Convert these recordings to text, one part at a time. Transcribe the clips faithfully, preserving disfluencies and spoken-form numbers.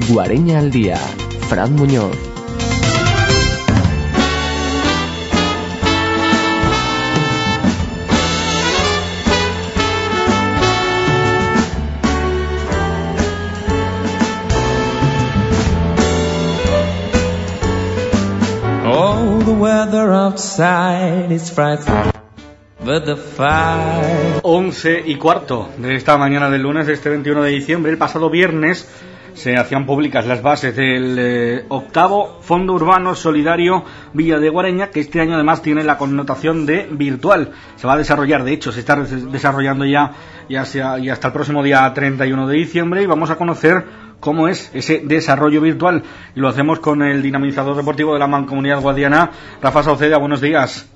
Guareña al día. Fran Muñoz. Oh, the weather outside is frightful. But the fire... once y cuarto de esta mañana del lunes, de este veintiuno de diciembre. El pasado viernes se hacían públicas las bases del eh, octavo Fondo Urbano Solidario Villa de Guareña, que este año además tiene la connotación de virtual. Se va a desarrollar, de hecho, se está desarrollando ya, ya, sea, ya hasta el próximo día treinta y uno de diciembre, y vamos a conocer cómo es ese desarrollo virtual. Y lo hacemos con el dinamizador deportivo de la Mancomunidad Guadiana, Rafa Sauceda. Buenos días.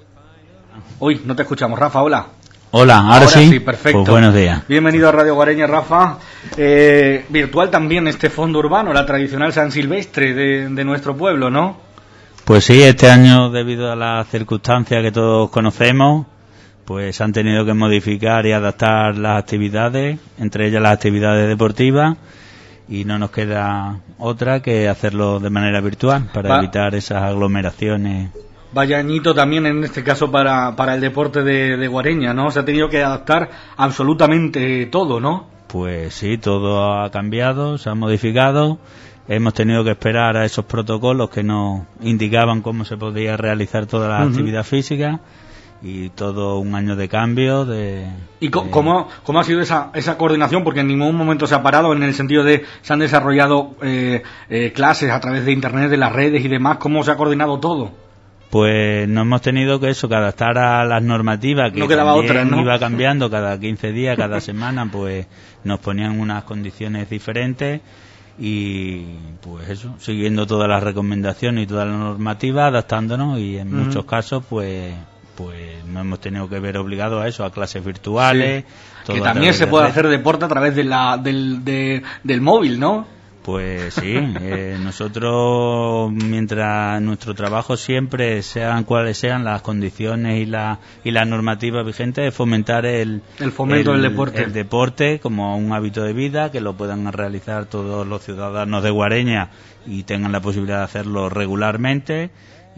Uy, no te escuchamos, Rafa, hola. Hola, ahora, ahora sí, sí, perfecto. Pues buenos días. Bienvenido a Radio Guareña, Rafa. Eh, virtual también este fondo urbano, la tradicional San Silvestre de, de nuestro pueblo, ¿no? Pues sí, este año, debido a las circunstancias que todos conocemos, pues han tenido que modificar y adaptar las actividades, entre ellas las actividades deportivas, y no nos queda otra que hacerlo de manera virtual para Va. evitar esas aglomeraciones. Vaya añito también en este caso para, para el deporte de, de Guareña, ¿no? Se ha tenido que adaptar absolutamente todo, ¿no? Pues sí, todo ha cambiado, se ha modificado. Hemos tenido que esperar a esos protocolos que nos indicaban cómo se podía realizar toda la uh-huh. actividad física, y todo un año de cambio. De, ¿Y co- de... cómo, cómo ha sido esa, esa coordinación? Porque en ningún momento se ha parado, en el sentido de se han desarrollado eh, eh, clases a través de internet, de las redes y demás. ¿Cómo se ha coordinado todo? Pues no hemos tenido que eso, que adaptar a las normativas, que no quedaba otra, ¿no? Iba cambiando cada quince días, cada semana, pues nos ponían unas condiciones diferentes, y pues eso, siguiendo todas las recomendaciones y toda la normativa, adaptándonos, y en uh-huh. muchos casos pues pues nos hemos tenido que ver obligados a eso, a clases virtuales. Sí. Que también se puede hacer deporte a través de la del de, del móvil, ¿no? Pues sí, eh, nosotros, mientras nuestro trabajo siempre, sean cuales sean las condiciones y la y las normativas vigentes, es fomentar el, el fomento el, del deporte. el deporte como un hábito de vida, que lo puedan realizar todos los ciudadanos de Guareña y tengan la posibilidad de hacerlo regularmente,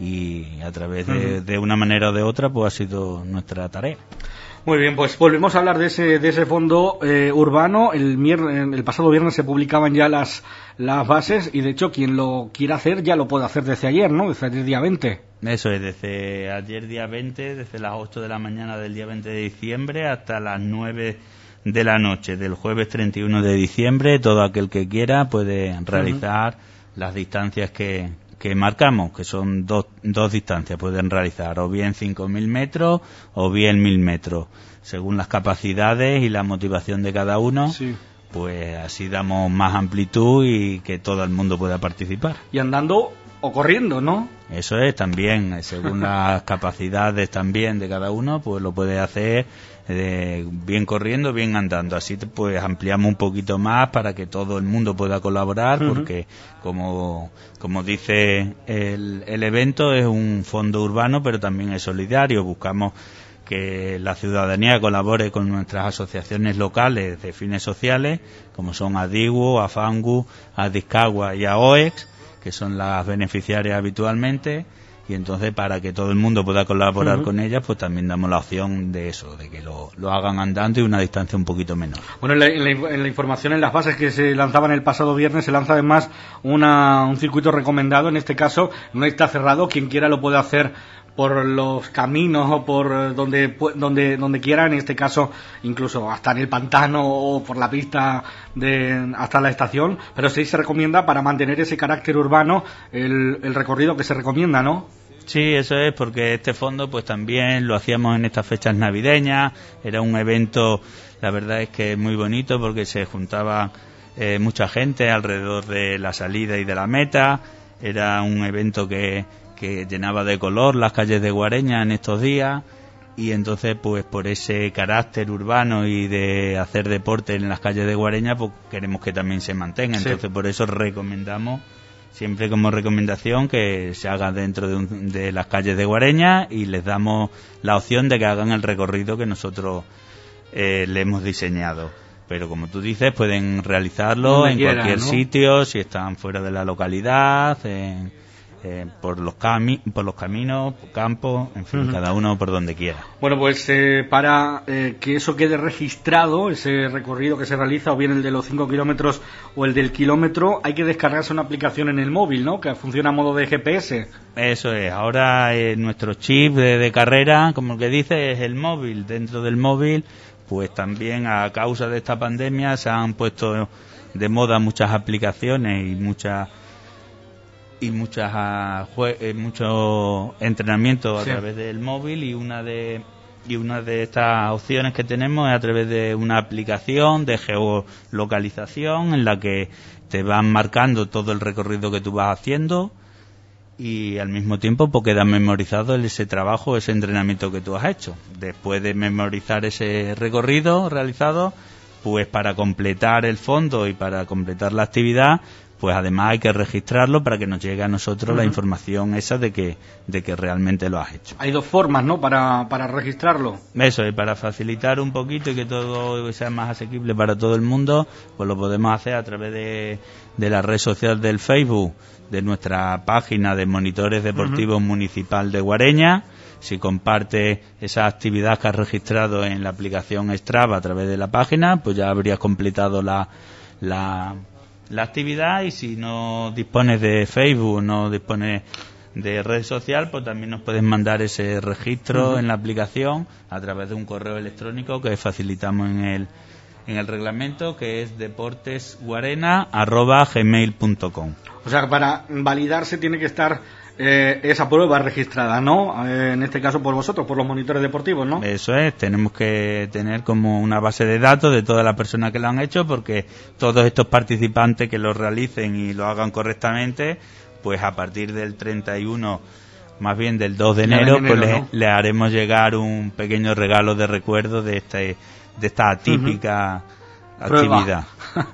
y a través de, uh-huh. de una manera o de otra, pues ha sido nuestra tarea. Muy bien, pues volvemos a hablar de ese de ese fondo eh, urbano. El, mier- el pasado viernes se publicaban ya las las bases, y de hecho quien lo quiera hacer ya lo puede hacer desde ayer, ¿no? Desde el día veinte. Eso es, desde ayer día veinte, desde las ocho de la mañana del día veinte de diciembre hasta las nueve de la noche del jueves treinta y uno de diciembre. Todo aquel que quiera puede realizar uh-huh. las distancias que que marcamos, que son dos, dos distancias, pueden realizar o bien cinco mil metros o bien mil metros, según las capacidades y la motivación de cada uno. Sí. Pues así damos más amplitud y que todo el mundo pueda participar. Y andando o corriendo, ¿no? Eso es, también, según las capacidades también de cada uno, pues lo puede hacer eh, bien corriendo, bien andando. Así pues ampliamos un poquito más para que todo el mundo pueda colaborar, uh-huh. porque como como dice el, el evento, es un fondo urbano, pero también es solidario. Buscamos que la ciudadanía colabore con nuestras asociaciones locales de fines sociales, como son ADIGU, AFANGU, ADISCAGUA y AOEX, que son las beneficiarias habitualmente, y entonces para que todo el mundo pueda colaborar uh-huh. con ellas, pues también damos la opción de eso, de que lo, lo hagan andando y una distancia un poquito menor. Bueno, en la, en, la, en la información, en las bases que se lanzaban el pasado viernes, se lanza además una, un circuito recomendado. En este caso no está cerrado, quien quiera lo puede hacer por los caminos o por donde donde donde quiera, en este caso incluso hasta en el pantano o por la pista de hasta la estación, pero sí se recomienda, para mantener ese carácter urbano, el, el recorrido que se recomienda, ¿no? Sí, eso es, porque este fondo pues también lo hacíamos en estas fechas navideñas. Era un evento, la verdad es que muy bonito, porque se juntaba eh, mucha gente alrededor de la salida y de la meta. Era un evento que que llenaba de color las calles de Guareña en estos días, y entonces pues por ese carácter urbano y de hacer deporte en las calles de Guareña, pues queremos que también se mantenga. Sí. Entonces por eso recomendamos, siempre como recomendación, que se haga dentro de, un, de las calles de Guareña, y les damos la opción de que hagan el recorrido que nosotros eh, le hemos diseñado. pero como tú dices, pueden realizarlo Donde en quieran, cualquier ¿no? sitio, si están fuera de la localidad, en, eh, por los cami por los caminos, campos, en fin, Uh-huh. cada uno por donde quiera. Bueno, pues eh, para eh, que eso quede registrado, ese recorrido que se realiza, o bien el de los cinco kilómetros o el del kilómetro, hay que descargarse una aplicación en el móvil, ¿no?, que funciona a modo de G P S. Eso es, ahora eh, nuestro chip de, de carrera, como el que dice, es el móvil. Dentro del móvil, pues también a causa de esta pandemia se han puesto de moda muchas aplicaciones y muchas y muchas ah, jue- eh, muchos entrenamientos a Sí. través del móvil, y una de y una de estas opciones que tenemos es a través de una aplicación de geolocalización en la que te van marcando todo el recorrido que tú vas haciendo, y al mismo tiempo pues queda memorizado ese trabajo, ese entrenamiento que tú has hecho. Después de memorizar ese recorrido realizado, pues para completar el fondo y para completar la actividad, pues además hay que registrarlo para que nos llegue a nosotros uh-huh. la información esa de que de que realmente lo has hecho. Hay dos formas, ¿no?, para, para registrarlo. Eso, y para facilitar un poquito y que todo sea más asequible para todo el mundo, pues lo podemos hacer a través de, de la red social del Facebook, de nuestra página de Monitores Deportivos uh-huh. Municipal de Guareña. Si comparte esa actividad que has registrado en la aplicación Strava a través de la página, pues ya habrías completado la, la, la actividad. Y si no dispones de Facebook, no dispones de red social, pues también nos puedes mandar ese registro uh-huh. en la aplicación a través de un correo electrónico que facilitamos en el en el reglamento, que es deportesguarena arroba gmail punto com. O sea, para validarse tiene que estar eh, esa prueba registrada, ¿no? Eh, en este caso por vosotros, por los monitores deportivos, ¿no? Eso es, tenemos que tener como una base de datos de todas las personas que lo han hecho, porque todos estos participantes que lo realicen y lo hagan correctamente, pues a partir del treinta y uno, más bien del dos de enero, enero, pues le, ¿no? le haremos llegar un pequeño regalo de recuerdo de este de esta atípica uh-huh. actividad.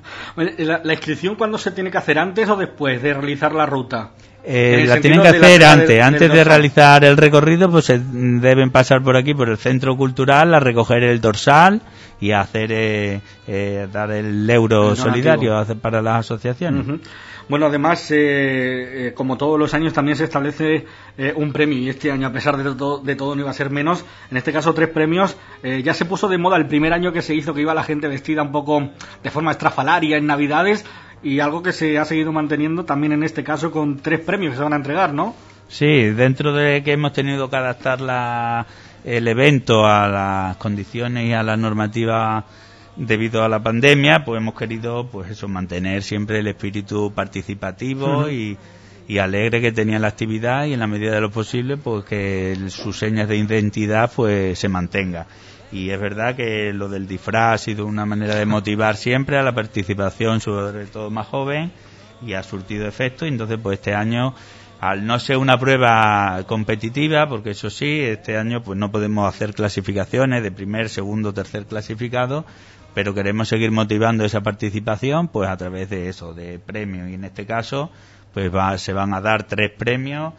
¿La, ¿La inscripción cuándo se tiene que hacer, antes o después de realizar la ruta? Eh, la tienen que hacer antes, del, antes del de realizar el recorrido, pues se deben pasar por aquí, por el centro cultural, a recoger el dorsal y a hacer eh, eh, dar el euro el solidario hacer para las asociaciones. Uh-huh. Bueno, además, eh, eh, como todos los años, también se establece eh, un premio, y este año, a pesar de todo, de todo, no iba a ser menos. En este caso, tres premios. Eh, ya se puso de moda el primer año que se hizo, que iba la gente vestida un poco de forma estrafalaria en Navidades, y algo que se ha seguido manteniendo también en este caso, con tres premios que se van a entregar, ¿no? Sí, dentro de que hemos tenido que adaptar la, el evento a las condiciones y a la normativa debido a la pandemia, pues hemos querido, pues eso, mantener siempre el espíritu participativo uh-huh. y, y alegre que tenía la actividad, y en la medida de lo posible, pues que el, sus señas de identidad pues se mantenga. Y es verdad que lo del disfraz ha sido una manera de motivar siempre a la participación, sobre todo más joven, y ha surtido efecto. Y entonces, pues este año, al no ser una prueba competitiva, porque eso sí, este año pues no podemos hacer clasificaciones de primer, segundo, tercer clasificado, pero queremos seguir motivando esa participación pues a través de eso, de premios. Y en este caso pues va, se van a dar tres premios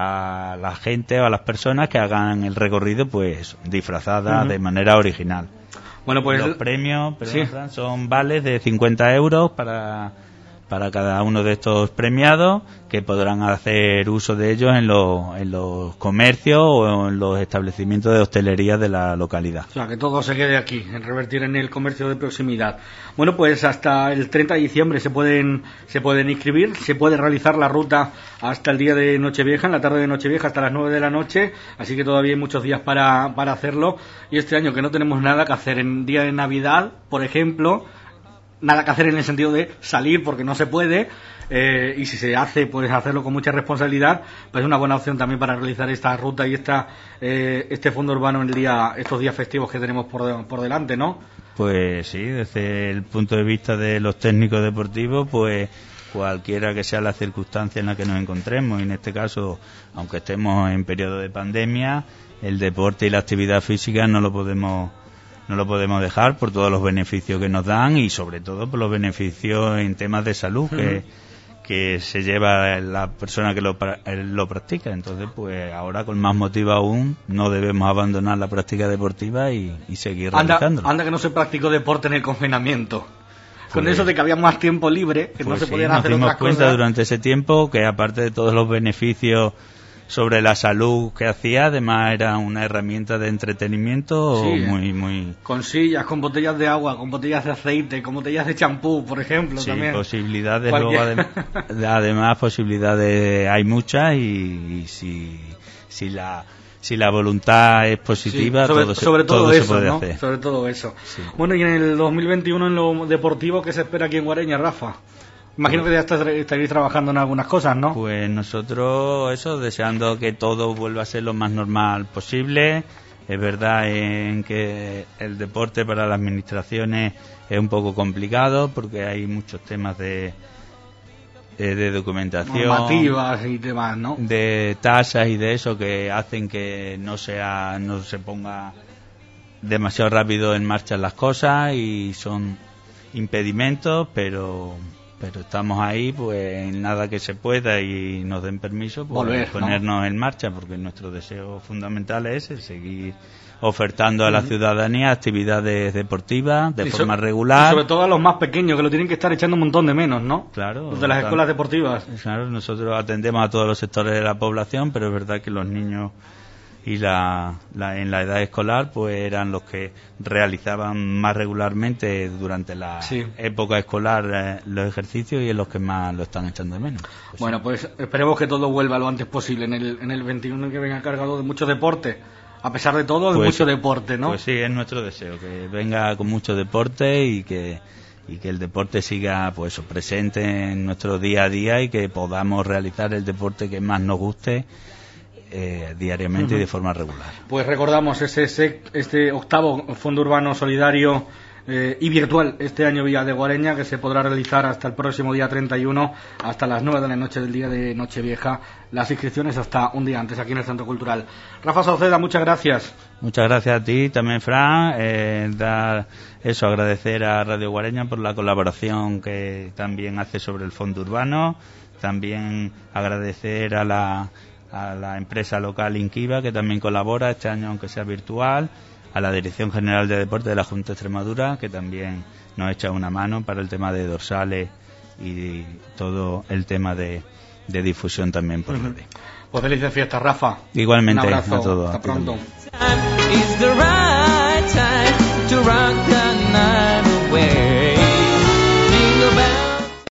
a la gente o a las personas que hagan el recorrido pues disfrazadas uh-huh. de manera original. Bueno, pues los premios perdón, sí. Fran, son vales de cincuenta euros para para cada uno de estos premiados, que podrán hacer uso de ellos en los, en los comercios o en los establecimientos de hostelería de la localidad. O sea, que todo se quede aquí, en revertir en el comercio de proximidad. Bueno, pues hasta el treinta de diciembre se pueden se pueden inscribir, se puede realizar la ruta hasta el día de Nochevieja, en la tarde de Nochevieja hasta las nueve de la noche, así que todavía hay muchos días para, para hacerlo. Y este año, que no tenemos nada que hacer en día de Navidad, por ejemplo, nada que hacer en el sentido de salir porque no se puede, eh, y si se hace, pues hacerlo con mucha responsabilidad, pues es una buena opción también para realizar esta ruta y esta eh, este fondo urbano en el día, estos días festivos que tenemos por, por delante, ¿no? Pues sí, desde el punto de vista de los técnicos deportivos, pues cualquiera que sea la circunstancia en la que nos encontremos, y en este caso, aunque estemos en periodo de pandemia, el deporte y la actividad física no lo podemos no lo podemos dejar por todos los beneficios que nos dan, y sobre todo por los beneficios en temas de salud uh-huh. que, que se lleva la persona que lo, lo practica. Entonces, pues ahora con más motivo aún no debemos abandonar la práctica deportiva y, y seguir realizándola. Anda, anda que no se practicó deporte en el confinamiento. Con Pues, eso de que había más tiempo libre, que pues no se sí, podían nos hacer dimos otras cuenta cosas. durante ese tiempo que aparte de todos los beneficios sobre la salud que hacía, además era una herramienta de entretenimiento Sí, muy muy Con sillas, con botellas de agua, con botellas de aceite, con botellas de champú, por ejemplo, sí, también. posibilidades Cualquier- luego adem- de- además posibilidades hay muchas y, y si si la si la voluntad es positiva, Sí, sobre, todo, se, sobre todo, todo eso, se puede ¿no? hacer. Sobre todo eso. Sí. Bueno, y en el dos mil veintiuno en lo deportivo, ¿qué se espera aquí en Guareña, Rafa? Imagino que ya estás- estaréis trabajando en algunas cosas, ¿no? Pues nosotros, eso, deseando que todo vuelva a ser lo más normal posible. Es verdad en que el deporte para las administraciones es un poco complicado porque hay muchos temas de, de, de documentación, Normativas y demás, ¿no? de tasas y de eso que hacen que no sea no se ponga demasiado rápido en marcha las cosas y son impedimentos, pero pero estamos ahí, pues en nada que se pueda y nos den permiso, pues Volver, ¿no? ponernos en marcha, porque nuestro deseo fundamental es ese, seguir ofertando a la ciudadanía actividades deportivas de Y so- forma y regular. sobre todo a los más pequeños, que lo tienen que estar echando un montón de menos, ¿no? Claro, Los de las tan- escuelas deportivas. Claro, nosotros atendemos a todos los sectores de la población, pero es verdad que los niños y la, la- en la edad escolar pues eran los que realizaban más regularmente durante la Sí. época escolar eh, los ejercicios y en los que más lo están echando de menos. Pues Bueno, pues esperemos que todo vuelva lo antes posible en el, en el veintiuno, que venga cargado de mucho deporte. A pesar de todo, de Pues- mucho deporte, ¿no? Pues sí, es nuestro deseo, que venga con mucho deporte y que y que el deporte siga pues eso, presente en nuestro día a día y que podamos realizar el deporte que más nos guste eh, diariamente y de forma regular. Pues recordamos ese, ese- este octavo Fondo Urbano Solidario eh, y virtual este año Villa de Guareña, que se podrá realizar hasta el próximo día treinta y uno, hasta las nueve de la noche del día de Nochevieja. Las inscripciones hasta un día antes aquí en el Centro Cultural. Rafa Sauceda, muchas gracias. Muchas gracias a ti también, Fran. Eh, dar eso, agradecer a Radio Guareña por la colaboración que también hace sobre el Fondo Urbano. También agradecer a la, a la empresa local Inquiva, que también colabora este año, aunque sea virtual. A la Dirección General de Deporte de la Junta de Extremadura, que también nos echa una mano para el tema de dorsales y todo el tema de, de difusión también por redes. Pues felices fiestas, Rafa. Igualmente Un abrazo. a todos. Hasta a ti pronto. también. It's the right time to rock the